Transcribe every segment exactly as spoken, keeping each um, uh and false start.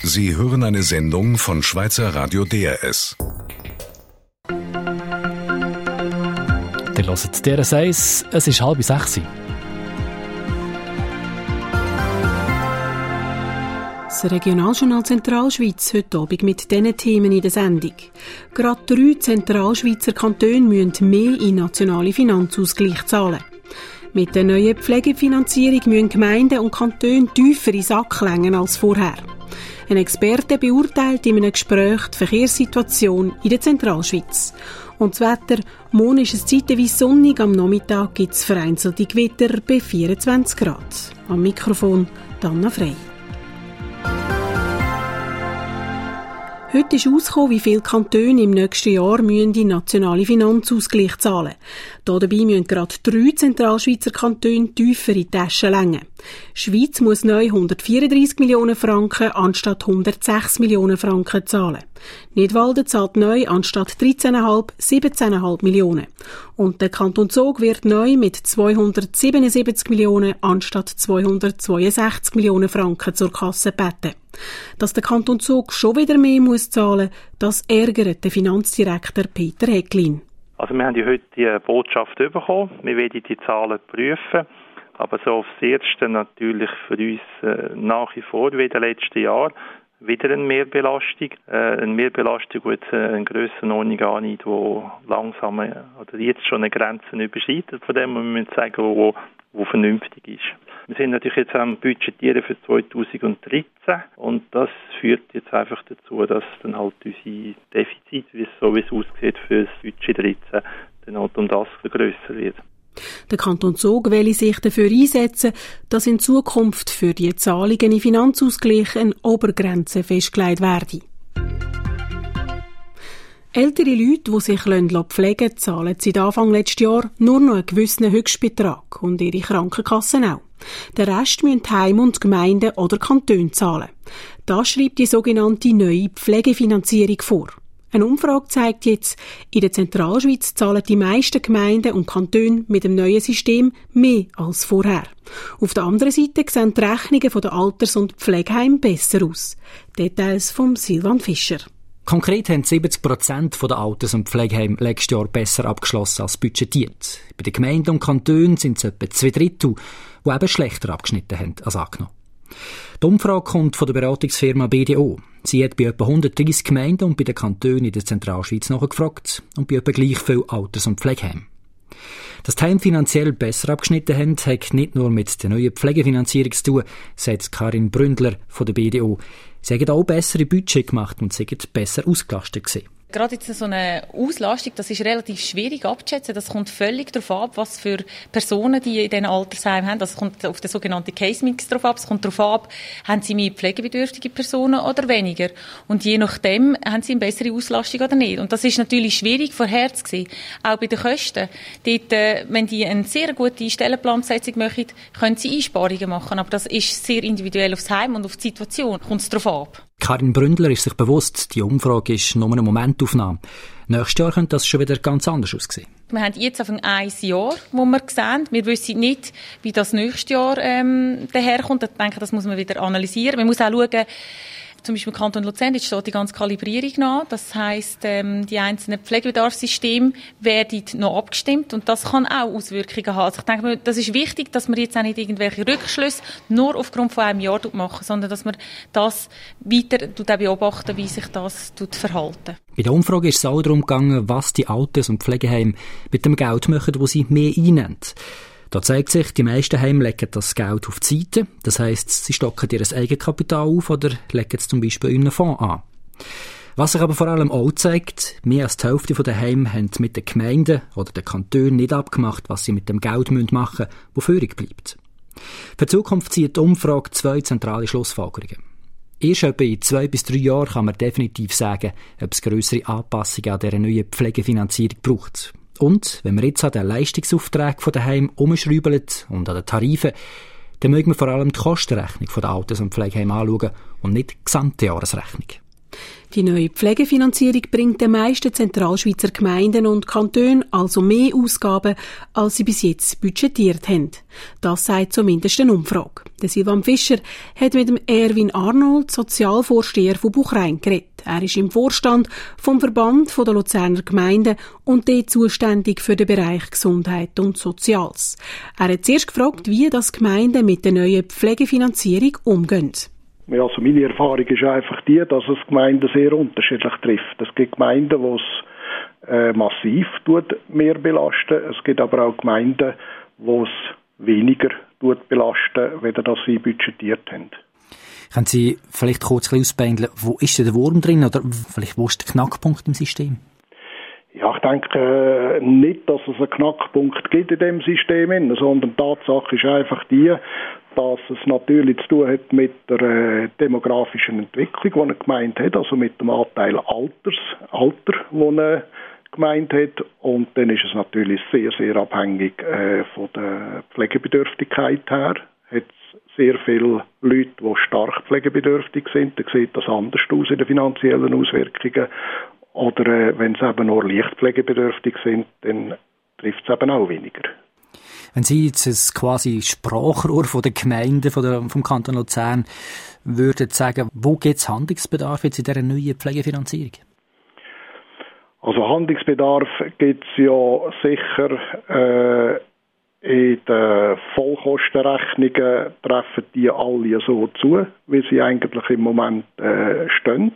Sie hören eine Sendung von Schweizer Radio D R S. Ihr hört D R S eins, es ist halb sechs. Das Regionaljournal Zentralschweiz heute Abend mit diesen Themen in der Sendung. Gerade drei Zentralschweizer Kantone müssen mehr in nationale Finanzausgleich zahlen. Mit der neuen Pflegefinanzierung müssen Gemeinden und Kantone tiefer in den Sack längen als vorher. Ein Experte beurteilt in einem Gespräch die Verkehrssituation in der Zentralschweiz. Und das Wetter, morgen ist es zeitweise sonnig, am Nachmittag gibt es vereinzelte Gewitter bei vierundzwanzig Grad. Am Mikrofon Anna Frey. Heute ist herausgekommen, wie viele Kantone im nächsten Jahr müssen die nationale Finanzausgleich zahlen. Dabei müssen gerade drei Zentralschweizer Kantone tiefer in die Taschen lenken. Die Schweiz muss neu hundertvierunddreissig Millionen Franken anstatt hundertsechs Millionen Franken zahlen. Nidwalden zahlt neu anstatt dreizehn Komma fünf siebzehn Komma fünf Millionen. Und der Kanton Zug wird neu mit zweihundertsiebenundsiebzig Millionen anstatt zweihundertzweiundsechzig Millionen Franken zur Kasse gebeten. Dass der Kanton Zug schon wieder mehr muss zahlen, das ärgert den Finanzdirektor Peter Hecklin. Also wir haben ja heute die Botschaft bekommen, wir werden die Zahlen prüfen, aber so aufs Erste natürlich für uns äh, nach wie vor wie in den letzten Jahren wieder eine Mehrbelastung, äh, eine Mehrbelastung, die jetzt eine Grössenordnung annimmt, die langsam äh, oder jetzt schon eine Grenze überschreitet von dem, was wir müssen sagen, wo, wo vernünftig ist. Wir sind natürlich jetzt am Budgetieren für zweitausenddreizehn und das führt jetzt einfach dazu, dass dann halt unsere Defizit, wie es so wie es aussieht für das Budget dreizehn, dann halt um das vergrössert wird. Der Kanton Zug will sich dafür einsetzen, dass in Zukunft für die Zahlungen in Finanzausgleich eine Obergrenze festgelegt werde. Ältere Leute, die sich pflegen lassen, zahlen seit Anfang letzten Jahr nur noch einen gewissen Höchstbetrag und ihre Krankenkassen auch. Den Rest müssen Heim- und Gemeinden oder Kantone zahlen. Das schreibt die sogenannte neue Pflegefinanzierung vor. Eine Umfrage zeigt jetzt, in der Zentralschweiz zahlen die meisten Gemeinden und Kantone mit dem neuen System mehr als vorher. Auf der anderen Seite sehen die Rechnungen der Alters- und Pflegeheimen besser aus. Details von Silvan Fischer. Konkret haben siebzig Prozent der Alters- und Pflegeheime letztes Jahr besser abgeschlossen als budgetiert. Bei den Gemeinden und Kantonen sind es etwa zwei Drittel, die eben schlechter abgeschnitten haben als angenommen. Die Umfrage kommt von der Beratungsfirma B D O. Sie hat bei etwa hundertdreissig Gemeinden und bei den Kantonen in der Zentralschweiz nachgefragt und bei etwa gleich viel Alters- und Pflegeheimen. Dass die Heime finanziell besser abgeschnitten haben, hat nicht nur mit der neuen Pflegefinanzierung zu tun, sagt Karin Bründler von der B D O. Sie haben auch bessere Budget gemacht und sind besser ausgelastet gewesen. Gerade jetzt so eine Auslastung, das ist relativ schwierig abzuschätzen. Das kommt völlig darauf ab, was für Personen die in diesen Altersheimen haben. Das kommt auf den sogenannten Case-Mix drauf ab. Es kommt darauf ab, haben sie mehr pflegebedürftige Personen oder weniger. Und je nachdem haben sie eine bessere Auslastung oder nicht. Und das ist natürlich schwierig vorherzusehen. Auch bei den Kosten. Dort, äh, wenn die eine sehr gute Stellenplanbesetzung machen, können sie Einsparungen machen. Aber das ist sehr individuell aufs Heim und auf die Situation. Kommt es darauf ab. Karin Bründler ist sich bewusst, die Umfrage ist nur eine Momentaufnahme. Nächstes Jahr könnte das schon wieder ganz anders aussehen. Wir haben jetzt auf ein Jahr, wo wir sehen. Wir wissen nicht, wie das nächstes Jahr ähm, daherkommt. Ich denke, das muss man wieder analysieren. Man muss auch schauen, zum Beispiel im Kanton Luzern, jetzt steht die ganze Kalibrierung nach. Das heisst, ähm, die einzelnen Pflegebedarfssysteme werden noch abgestimmt und das kann auch Auswirkungen haben. Also ich denke, das ist wichtig, dass man jetzt auch nicht irgendwelche Rückschlüsse nur aufgrund von einem Jahr machen, sondern dass man das weiter beobachten, wie sich das verhalten. Bei der Umfrage ist es auch darum gegangen, was die Alters- und Pflegeheime mit dem Geld machen, das sie mehr einnehmen. Da zeigt sich, die meisten Heime legen das Geld auf die Seite. Das heisst, sie stocken ihr Eigenkapital auf oder legen es zum Beispiel in einen Fonds an. Was sich aber vor allem auch zeigt, mehr als die Hälfte der Heime haben mit den Gemeinden oder den Kantonen nicht abgemacht, was sie mit dem Geld machen müssen, das übrig bleibt. Für die Zukunft zieht die Umfrage zwei zentrale Schlussfolgerungen. Erst etwa in zwei bis drei Jahren kann man definitiv sagen, ob es grössere Anpassungen an dieser neuen Pflegefinanzierung braucht. Und wenn wir jetzt an den Leistungsaufträgen der Heime umschrauben und an den Tarifen, dann mögen wir vor allem die Kostenrechnung der Alters- und Pflegeheime anschauen und nicht die gesamte Jahresrechnung. Die neue Pflegefinanzierung bringt den meisten Zentralschweizer Gemeinden und Kantonen also mehr Ausgaben, als sie bis jetzt budgetiert haben. Das sagt zumindest eine Umfrage. Der Silvan Fischer hat mit dem Erwin Arnold, Sozialvorsteher von Buchrein, geredet. Er ist im Vorstand vom Verband der Luzerner Gemeinden und dort zuständig für den Bereich Gesundheit und Soziales. Er hat zuerst gefragt, wie das Gemeinden mit der neuen Pflegefinanzierung umgehen. Ja, also meine Erfahrung ist einfach die, dass es Gemeinden sehr unterschiedlich trifft. Es gibt Gemeinden, wo es äh, massiv tut, mehr belasten. Es gibt aber auch Gemeinden, wo es weniger tut belasten, weder das sie budgetiert haben. Können Sie vielleicht kurz ausbeindeln, wo ist denn der Wurm drin oder vielleicht wo ist der Knackpunkt im System? Ja, ich denke äh, nicht, dass es einen Knackpunkt gibt in dem System, sondern die Tatsache ist einfach die, dass es natürlich zu tun hat mit der äh, demografischen Entwicklung, die eine Gemeinde hat, also mit dem Anteil Alters, Alter, den eine Gemeinde hat. Und dann ist es natürlich sehr, sehr abhängig äh, von der Pflegebedürftigkeit her. Hat sehr viele Leute, die stark pflegebedürftig sind, dann sieht das anders aus in den finanziellen Auswirkungen. Oder äh, wenn sie eben nur leicht pflegebedürftig sind, dann trifft es eben auch weniger. Wenn Sie jetzt das quasi Sprachrohr von der Gemeinden von der, vom Kanton Luzern würden sagen, wo gibt es Handlungsbedarf jetzt in dieser neuen Pflegefinanzierung? Also Handlungsbedarf gibt es ja sicher äh, in den Vollkostenrechnungen, treffen die alle so zu, wie sie eigentlich im Moment äh, stehen.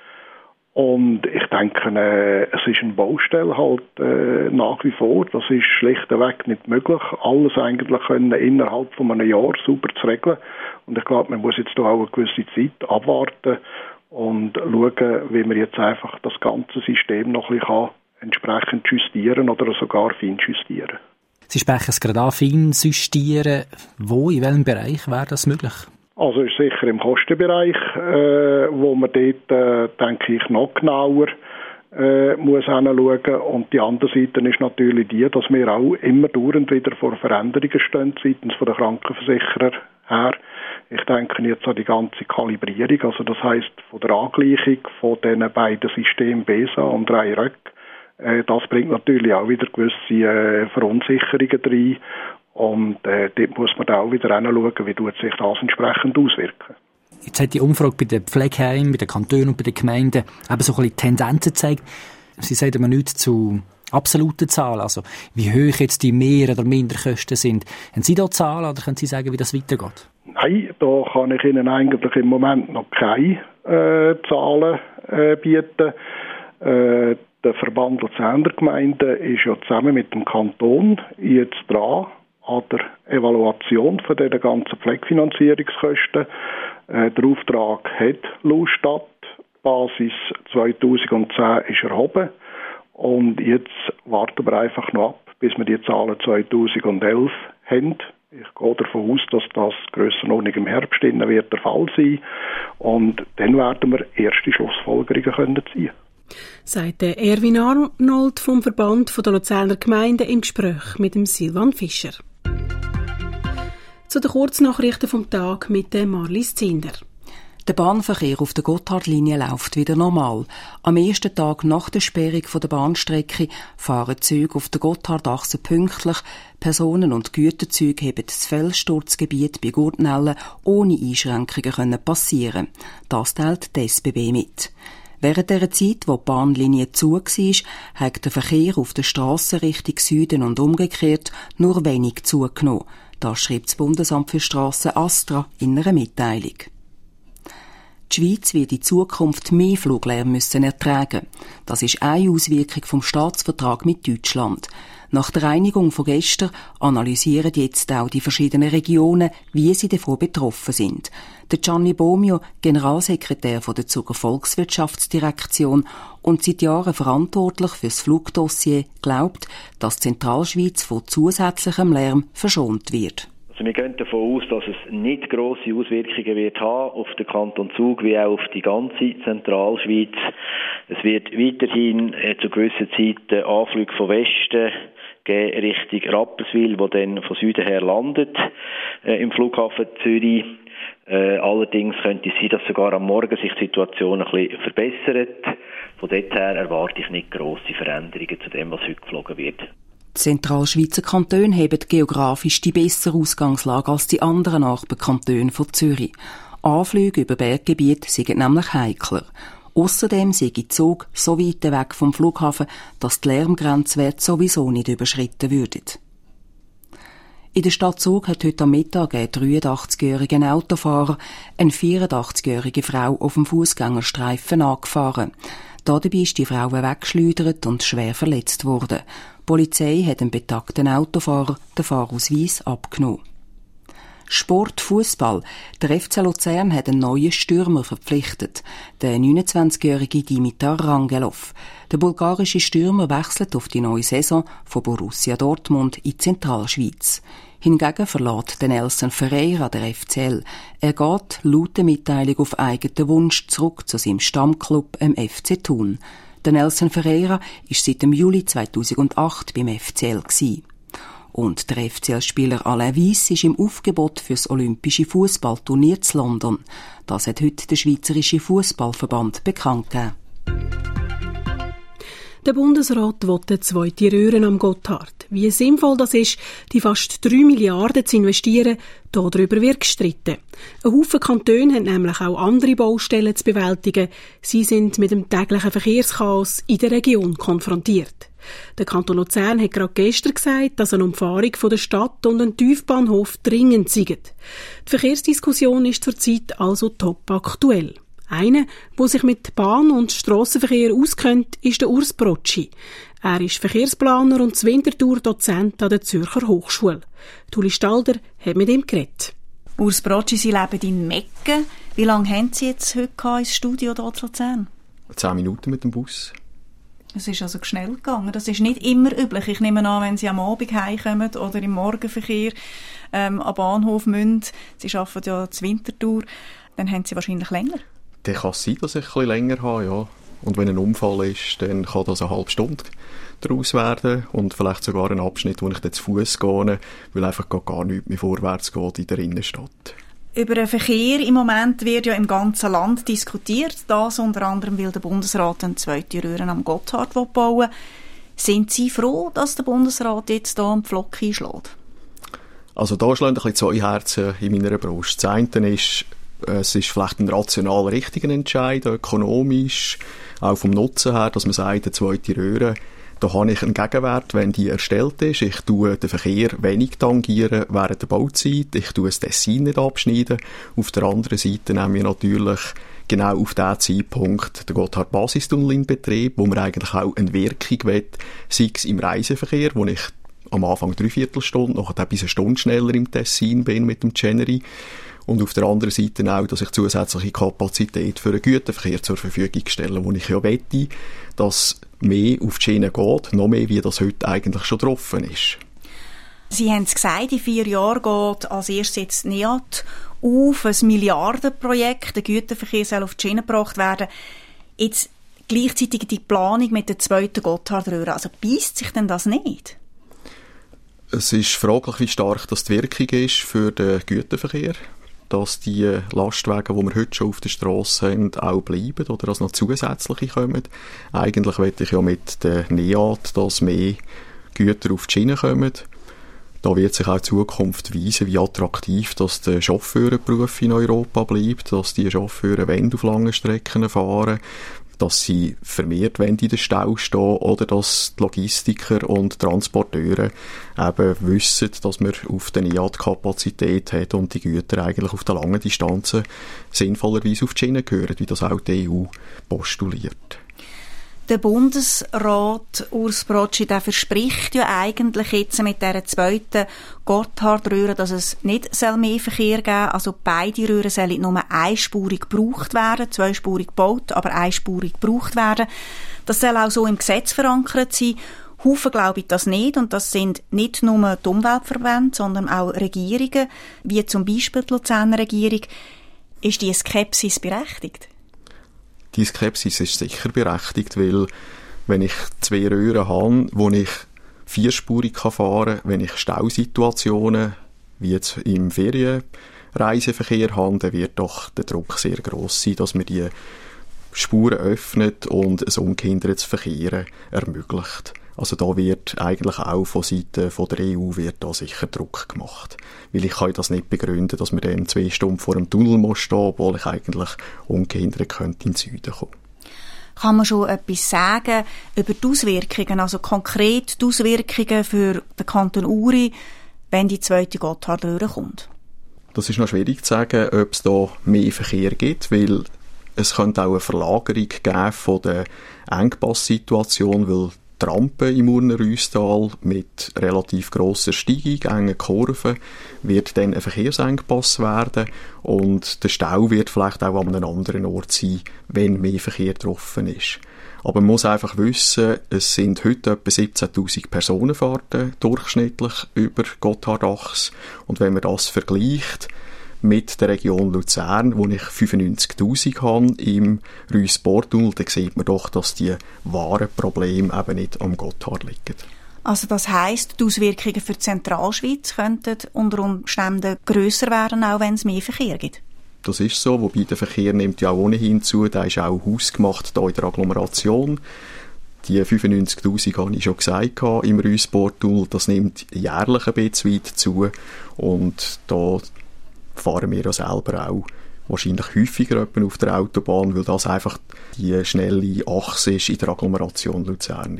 Und ich denke, äh, es ist eine Baustelle halt äh, nach wie vor. Das ist schlichtweg nicht möglich, alles eigentlich können innerhalb von einem Jahr sauber zu regeln. Und ich glaube, man muss jetzt da auch eine gewisse Zeit abwarten und schauen, wie man jetzt einfach das ganze System noch ein bisschen entsprechend justieren oder sogar fein justieren. Sie sprechen es gerade an, fein justieren. Wo, in welchem Bereich wäre das möglich? Also ist sicher im Kostenbereich, äh, wo man dort, äh, denke ich, noch genauer äh, muss hinschauen. Und die andere Seite ist natürlich die, dass wir auch immer dauernd wieder vor Veränderungen stehen seitens von der Krankenversicherer her. Ich denke jetzt an die ganze Kalibrierung, also das heisst von der Angleichung von den beiden Systemen B E S A und drei Röck. Äh, das bringt natürlich auch wieder gewisse äh, Verunsicherungen rein. Und äh, dort muss man auch wieder hinschauen, wie tut sich das entsprechend auswirken. Jetzt hat die Umfrage bei den Pflegeheimen, bei den Kantonen und bei den Gemeinden eben so ein bisschen Tendenzen gezeigt. Sie sagen aber nichts zu absoluten Zahlen, also wie hoch jetzt die Mehr- oder Minderkosten sind. Haben Sie da Zahlen oder können Sie sagen, wie das weitergeht? Nein, da kann ich Ihnen eigentlich im Moment noch keine äh, Zahlen äh, bieten. Äh, der Verband Luzerner Gemeinden ist ja zusammen mit dem Kanton jetzt dran an der Evaluation von den ganzen Pflegefinanzierungskosten. Äh, der Auftrag hat Laustadt. Basis zweitausendzehn ist erhoben. Und jetzt warten wir einfach noch ab, bis wir die Zahlen zweitausendelf haben. Ich gehe davon aus, dass das Grössenordnung im Herbst wird der Fall sein. Und dann werden wir erste Schlussfolgerungen können ziehen. Sagt der Erwin Arnold vom Verband der Luzerner Gemeinden im Gespräch mit dem Silvan Fischer. Zu den Kurznachrichten vom Tag mit der Marlies Zinder. Der Bahnverkehr auf der Gotthardlinie läuft wieder normal. Am ersten Tag nach der Sperrung der Bahnstrecke fahren Züge auf der Gotthardachse pünktlich. Personen- und Güterzüge haben das Felssturzgebiet bei Gurtnellen ohne Einschränkungen können passieren. Das teilt die S B B mit. Während der Zeit, wo die Bahnlinie zu war, hat der Verkehr auf der Strasse Richtung Süden und umgekehrt nur wenig zugenommen. Das schreibt das Bundesamt für Strassen Astra in einer Mitteilung. Die Schweiz wird in Zukunft mehr Fluglärm müssen ertragen. Das ist eine Auswirkung vom Staatsvertrag mit Deutschland. Nach der Einigung von gestern analysieren jetzt auch die verschiedenen Regionen, wie sie davon betroffen sind. Der Gianni Bomio, Generalsekretär von der Zuger Volkswirtschaftsdirektion und seit Jahren verantwortlich für das Flugdossier, glaubt, dass die Zentralschweiz von zusätzlichem Lärm verschont wird. Also wir gehen davon aus, dass es nicht grosse Auswirkungen wird haben auf den Kanton Zug wie auch auf die ganze Zentralschweiz. Es wird weiterhin äh, zu gewissen Zeiten Anflüge von Westen geben Richtung Rapperswil, wo dann von Süden her landet äh, im Flughafen Zürich. Äh, allerdings könnte es sein, dass sogar am Morgen sich die Situation ein bisschen verbessert. Von dort her erwarte ich nicht grosse Veränderungen zu dem, was heute geflogen wird. Die Zentralschweizer Kantone haben geografisch die bessere Ausgangslage als die anderen Nachbarkantone von Zürich. Anflüge über Berggebiete sind nämlich heikler. Ausserdem sei die Zug so weit weg vom Flughafen, dass die Lärmgrenzwerte sowieso nicht überschritten würden. In der Stadt Zug hat heute am Mittag ein dreiundachtzigjähriger Autofahrer eine vierundachtzigjährige Frau auf dem Fußgängerstreifen angefahren. Dabei ist die Frau weggeschleudert und schwer verletzt worden. Die Polizei hat dem betagten Autofahrer den Fahrausweis abgenommen. Sport, Fußball. Der F C Luzern hat einen neuen Stürmer verpflichtet, den neunundzwanzigjährigen Dimitar Rangelov. Der bulgarische Stürmer wechselt auf die neue Saison von Borussia Dortmund in die Zentralschweiz. Hingegen verlässt Nelson Ferreira der F C L. Er geht laut der Mitteilung auf eigenen Wunsch zurück zu seinem Stammclub, dem F C Thun. Der Nelson Ferreira ist seit dem Juli zweitausendacht beim F C L gewesen. Und der F C L-Spieler Alain Weiss ist im Aufgebot für das olympische Fußballturnier zu London. Das hat heute der Schweizerische Fußballverband bekannt gegeben. Der Bundesrat will eine zweite Röhre am Gotthard. Wie sinnvoll das ist, die fast drei Milliarden zu investieren, darüber wird gestritten. Ein Haufen Kantone haben nämlich auch andere Baustellen zu bewältigen. Sie sind mit dem täglichen Verkehrschaos in der Region konfrontiert. Der Kanton Luzern hat gerade gestern gesagt, dass eine Umfahrung von der Stadt und ein Tiefbahnhof dringend seien. Die Verkehrsdiskussion ist zurzeit also top aktuell. Einer, der sich mit Bahn- und Strassenverkehr auskennt, ist der Urs Brocci. Er ist Verkehrsplaner und Winterthur-Dozent an der Zürcher Hochschule. Tuli Stalder hat mit ihm geredet. Urs Brocci, Sie leben in Mecken. Wie lange haben Sie jetzt heute ins Studio hier in Luzern? Zehn Minuten mit dem Bus. Es ist also schnell gegangen. Das ist nicht immer üblich. Ich nehme an, wenn Sie am Abend heimkommen oder im Morgenverkehr ähm, am Bahnhof müssen, Sie arbeiten ja zur Winterthur, dann haben Sie wahrscheinlich länger. Dann kann es sein, dass ich ein bisschen länger habe, ja. Und wenn ein Unfall ist, dann kann das eine halbe Stunde daraus werden und vielleicht sogar ein Abschnitt, wo ich dann zu Fuss gehe, weil einfach gar nichts mehr vorwärts geht in der Innenstadt. Über den Verkehr im Moment wird ja im ganzen Land diskutiert. Das unter anderem, weil der Bundesrat eine zweite Röhre am Gotthard bauen will. Sind Sie froh, dass der Bundesrat jetzt hier einen Pflock einschlägt? Also da schlagen ein bisschen zwei Herzen in meiner Brust. Das eine ist, es ist vielleicht ein rational richtiger Entscheid, ökonomisch, auch vom Nutzen her, dass man sagt, eine zweite Röhre, da habe ich einen Gegenwert, wenn die erstellt ist. Ich tue den Verkehr wenig tangieren während der Bauzeit. Ich tue das Tessin nicht abschneiden. Auf der anderen Seite nehmen wir natürlich genau auf diesen Zeitpunkt den Gotthard-Basistunnel in Betrieb, wo man eigentlich auch eine Wirkung will, sei es im Reiseverkehr, wo ich am Anfang dreiviertel Stunde, nachher bis eine Stunde schneller im Tessin bin mit dem Chenery. Und auf der anderen Seite auch, dass ich zusätzliche Kapazität für den Güterverkehr zur Verfügung stelle, wo ich ja wette, dass mehr auf die Schiene geht, noch mehr, wie das heute eigentlich schon getroffen ist. Sie haben es gesagt, in vier Jahren geht als erstes jetzt N E A T auf, ein Milliardenprojekt, der Güterverkehr soll auf die Schiene gebracht werden. Jetzt gleichzeitig die Planung mit der zweiten Gotthardröhre, also beisst sich denn das nicht? Es ist fraglich, wie stark das die Wirkung ist für den Güterverkehr, dass die Lastwagen, die wir heute schon auf der Strasse haben, auch bleiben oder dass noch zusätzliche kommen. Eigentlich möchte ich ja mit der N E A T, dass mehr Güter auf die Schiene kommen. Da wird sich auch die Zukunft weisen, wie attraktiv dass der Chauffeurenberuf in Europa bleibt, dass die Chauffeure wollen auf langen Strecken fahren, dass sie vermehrt in den Stau stehen oder dass die Logistiker und Transporteure eben wissen, dass man auf der N E A T-Kapazität hat und die Güter eigentlich auf den langen Distanzen sinnvollerweise auf die Schiene gehören, wie das auch die E U postuliert. Der Bundesrat Urs Brocci, der verspricht ja eigentlich jetzt mit dieser zweiten Gotthardröhre, dass es nicht mehr Verkehr geben soll. Also beide Röhren sollen nur einspurig gebraucht werden, zweispurig gebaut, aber einspurig gebraucht werden. Das soll auch so im Gesetz verankert sein. Haufen glaube ich das nicht, und das sind nicht nur die Umweltverbände, sondern auch Regierungen, wie zum Beispiel die Luzerner Regierung. Ist die Skepsis berechtigt? Die Skepsis ist sicher berechtigt, weil wenn ich zwei Röhren habe, wo ich vierspurig fahren kann, wenn ich Stausituationen, wie jetzt im Ferien, Reiseverkehr haben, dann wird doch der Druck sehr gross sein, dass man die Spuren öffnet und ein ungehindertes Verkehren ermöglicht. Also da wird eigentlich auch von Seiten von der E U wird da sicher Druck gemacht. Weil ich kann das nicht begründen, dass man dann zwei Stunden vor dem Tunnel muss stehen, obwohl ich eigentlich ungehindert könnte in den Süden kommen. Kann man schon etwas sagen über die Auswirkungen, also konkret die Auswirkungen für den Kanton Uri, wenn die zweite Gotthardröhre kommt? Das ist noch schwierig zu sagen, ob es da mehr Verkehr gibt, weil es könnte auch eine Verlagerung geben von der Engpasssituation, weil die Rampe im Urner-Rüstal mit relativ grosser Steigung, engen Kurven, wird dann ein Verkehrsengpass werden und der Stau wird vielleicht auch an einem anderen Ort sein, wenn mehr Verkehr getroffen ist. Aber man muss einfach wissen, es sind heute etwa siebzehntausend Personenfahrten durchschnittlich über Gotthardachs und wenn man das vergleicht mit der Region Luzern, wo ich fünfundneunzigtausend habe im Reuss-Portunnel, dann sieht man doch, dass die wahren Probleme eben nicht am Gotthard liegen. Also das heisst, die Auswirkungen für die Zentralschweiz könnten unter Umständen grösser werden, auch wenn es mehr Verkehr gibt? Das ist so, wobei der Verkehr nimmt ja auch ohnehin zu, der ist auch hausgemacht hier in der Agglomeration. Die fünfundneunzigtausend habe ich schon gesagt im Reuss-Portunnel, das nimmt jährlich ein bisschen weit zu und da fahren wir ja selber auch wahrscheinlich häufiger auf der Autobahn, weil das einfach die schnelle Achse ist in der Agglomeration Luzern.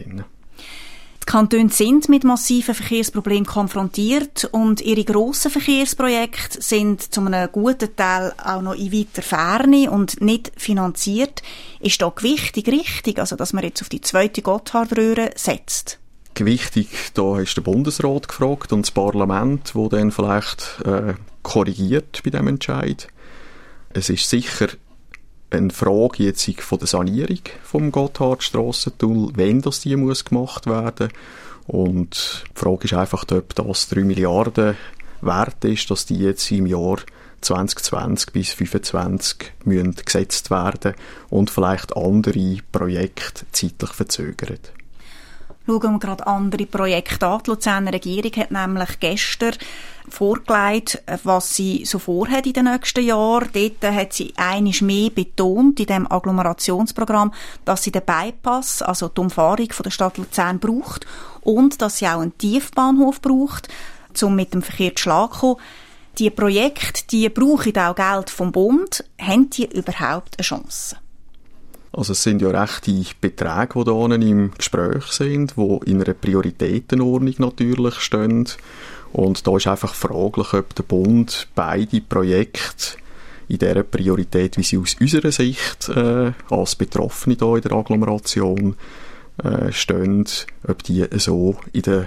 Die Kantone sind mit massiven Verkehrsproblemen konfrontiert und ihre grossen Verkehrsprojekte sind zu einem guten Teil auch noch in weiter Ferne und nicht finanziert. Ist da gewichtig richtig, also dass man jetzt auf die zweite Gotthardröhre setzt? Gewichtig, da ist der Bundesrat gefragt und das Parlament, wo dann vielleicht äh, korrigiert bei diesem Entscheid. Es ist sicher eine Frage jetzt von der Sanierung vom Gotthardstrassentunnel, wenn das die muss gemacht werden. Und die Frage ist einfach, ob das drei Milliarden wert ist, dass die jetzt im Jahr zwanzig zwanzig bis fünfundzwanzig müssen gesetzt werden und vielleicht andere Projekte zeitlich verzögern. Schauen wir gerade andere Projekte an. Die Luzerner Regierung hat nämlich gestern vorgelegt, was sie so vorhat in den nächsten Jahren. Dort hat sie einmal mehr betont in diesem Agglomerationsprogramm, dass sie den Bypass, also die Umfahrung von der Stadt Luzern, braucht und dass sie auch einen Tiefbahnhof braucht, um mit dem Verkehr zu Schlag zu kommen. Die Projekte, die brauchen auch Geld vom Bund. Haben die überhaupt eine Chance? Also es sind ja rechte Beträge, die da im Gespräch sind, die in einer Prioritätenordnung natürlich stehen. Und da ist einfach fraglich, ob der Bund beide Projekte in dieser Priorität, wie sie aus unserer Sicht äh, als Betroffene hier in der Agglomeration äh, stehen, ob die so in der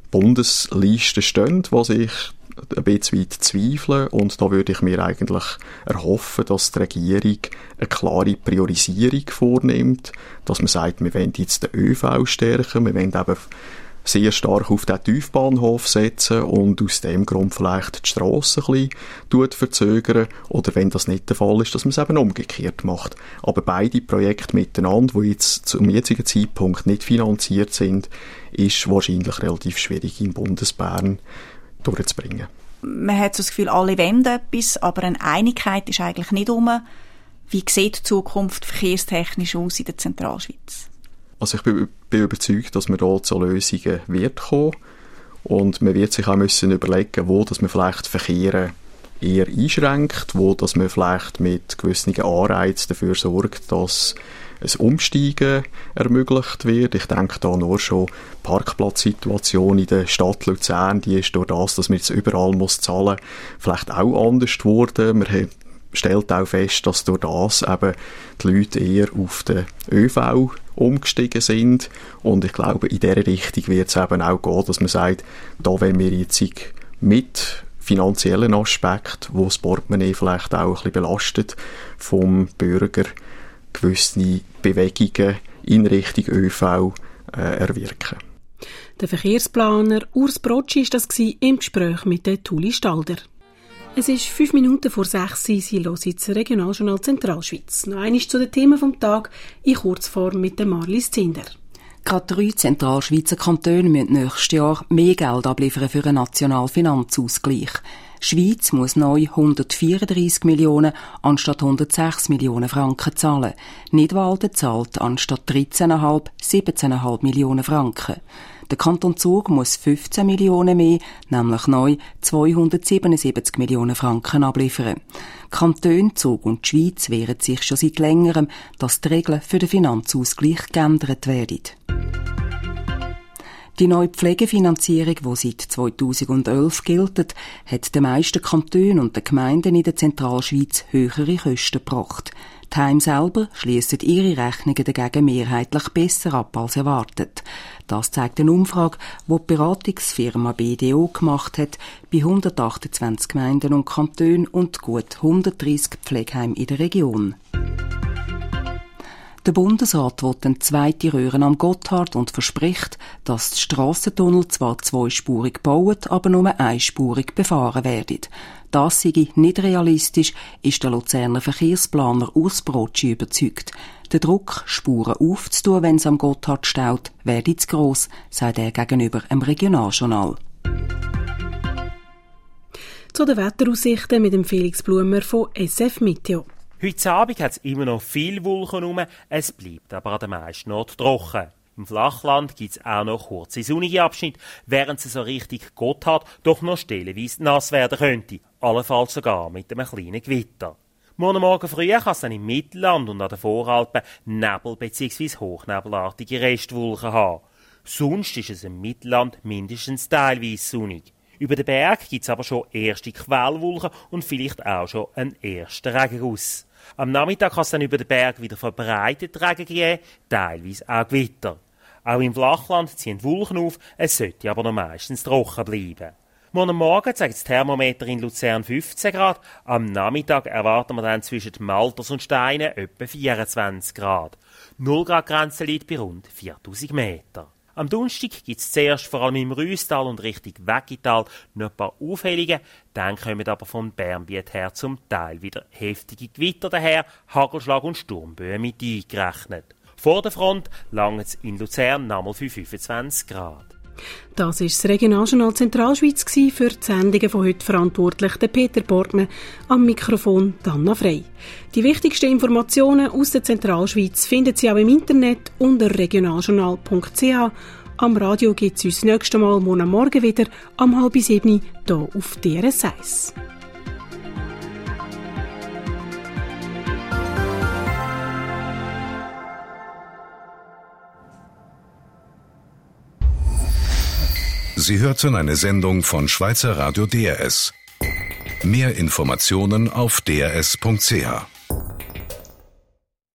Bundesliste stehen, was ich ein bisschen weit zweifeln. Und da würde ich mir eigentlich erhoffen, dass die Regierung eine klare Priorisierung vornimmt, dass man sagt, wir wollen jetzt den ÖV stärken, wir wollen eben sehr stark auf den Tiefbahnhof setzen und aus dem Grund vielleicht die Strasse ein bisschen verzögern oder wenn das nicht der Fall ist, dass man es eben umgekehrt macht. Aber beide Projekte miteinander, die jetzt zum jetzigen Zeitpunkt nicht finanziert sind, ist wahrscheinlich relativ schwierig im Bundesbern durchzubringen. Man hat so das Gefühl, alle wollen etwas, aber eine Einigkeit ist eigentlich nicht um. Wie sieht die Zukunft verkehrstechnisch aus in der Zentralschweiz? Also ich bin, bin überzeugt, dass man da zu Lösungen wird kommen und man wird sich auch müssen überlegen, wo dass man vielleicht Verkehr eher einschränkt, wo dass man vielleicht mit gewissen Anreizen dafür sorgt, dass ein Umsteigen ermöglicht wird. Ich denke da nur schon die Parkplatzsituation in der Stadt Luzern, die ist durch das, dass man jetzt überall muss zahlen, vielleicht auch anders geworden. Man stellt auch fest, dass durch das eben die Leute eher auf den ÖV umgestiegen sind und ich glaube, in dieser Richtung wird es eben auch gehen, dass man sagt, da wollen wir jetzt mit finanziellen Aspekten, wo das Portemonnaie vielleicht auch ein bisschen belastet, vom Bürger gewisse Bewegungen in Richtung ÖV äh, erwirken. Der Verkehrsplaner Urs Brotschi war das im Gespräch mit der Tuli Stalder. Es ist fünf Minuten vor sechs, Sie hören jetzt Regionaljournal Zentralschweiz. Noch einmal zu den Themen vom Tag in Kurzform mit der Marlies Zinder. Gerade drei Zentralschweizer Kantone müssen nächstes Jahr mehr Geld abliefern für einen nationalen Finanzausgleich. Schweiz muss neu hundertvierunddreissig Millionen anstatt hundertsechs Millionen Franken zahlen. Nidwalden zahlt anstatt dreizehn Komma fünf siebzehn Komma fünf Millionen Franken. Der Kanton Zug muss fünfzehn Millionen mehr, nämlich neu zweihundertsiebenundsiebzig Millionen Franken abliefern. Kantone Zug und die Schweiz wehren sich schon seit längerem, dass die Regeln für den Finanzausgleich geändert werden. Die neue Pflegefinanzierung, die seit zweitausendelf gilt, hat den meisten Kantonen und den Gemeinden in der Zentralschweiz höhere Kosten gebracht. Die Heime selber schliessen ihre Rechnungen dagegen mehrheitlich besser ab als erwartet. Das zeigt eine Umfrage, die die Beratungsfirma B D O gemacht hat, bei hundertachtundzwanzig Gemeinden und Kantonen und gut hundertdreissig Pflegeheimen in der Region. Der Bundesrat will eine zweite Röhre am Gotthard und verspricht, dass die Strassentunnel zwar zweispurig baut, aber nur einspurig befahren werden. Das sei nicht realistisch, ist der Luzerner Verkehrsplaner Urs Brotschi überzeugt. Der Druck, Spuren aufzutun, wenn es am Gotthard staut, werde zu gross, sagt er gegenüber einem Regionaljournal. Zu den Wetteraussichten mit dem Felix Blumer von S F Meteo. Heute Abend hat es immer noch viel Wolken rum, es bleibt aber an den meisten Orten trocken. Im Flachland gibt es auch noch kurze sonnige Abschnitte, während es so richtig Gotthard doch noch stellenweise nass werden könnte, allenfalls sogar mit einem kleinen Gewitter. Morgen Morgen früh kann es dann im Mittelland und an den Voralpen Nebel- bzw. hochnebelartige Restwolken haben. Sonst ist es im Mittelland mindestens teilweise sonnig. Über den Berg gibt es aber schon erste Quellwolken und vielleicht auch schon einen ersten Regenguss. Am Nachmittag kann es dann über den Berg wieder verbreitet Regen geben, teilweise auch Gewitter. Auch im Flachland ziehen Wolken auf, es sollte aber noch meistens trocken bleiben. Morgen Morgen zeigt das Thermometer in Luzern fünfzehn Grad, am Nachmittag erwarten wir dann zwischen Malters und Steinen etwa vierundzwanzig Grad. null Grad Grenze liegt bei rund viertausend Meter. Am Donnerstag gibt es zuerst vor allem im Rüsstal und Richtung Weggital noch ein paar Aufhellungen, dann kommen aber vom Bernbiet her zum Teil wieder heftige Gewitter daher, Hagelschlag und Sturmböen mit eingerechnet. Vor der Front langt es in Luzern nochmal für fünfundzwanzig Grad. Das war das Regionaljournal Zentralschweiz für die Sendungen von heute verantwortlich der Peter Borgmann, am Mikrofon Anna Frey. Die wichtigsten Informationen aus der Zentralschweiz finden Sie auch im Internet unter regionaljournal punkt c h. Am Radio gibt es uns das nächste Mal morgen Morgen wieder am halb sieben hier auf D R S eins. Sie hörten eine Sendung von Schweizer Radio D R S. Mehr Informationen auf d r s punkt c h.